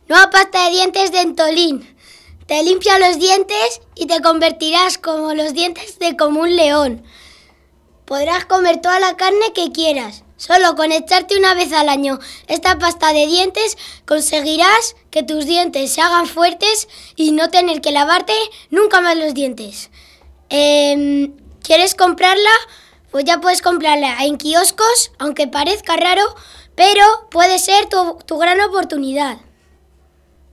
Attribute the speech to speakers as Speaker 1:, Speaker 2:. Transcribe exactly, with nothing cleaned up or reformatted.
Speaker 1: Nueva pasta de dientes Dentolin. Te limpia los dientes y te convertirás como los dientes de como un león. Podrás comer toda la carne que quieras. Solo con echarte una vez al año esta pasta de dientes conseguirás que tus dientes se hagan fuertes y no tener que lavarte nunca más los dientes. Eh, ¿Quieres comprarla? Pues ya puedes comprarla en kioscos, aunque parezca raro, pero puede ser tu, tu gran oportunidad.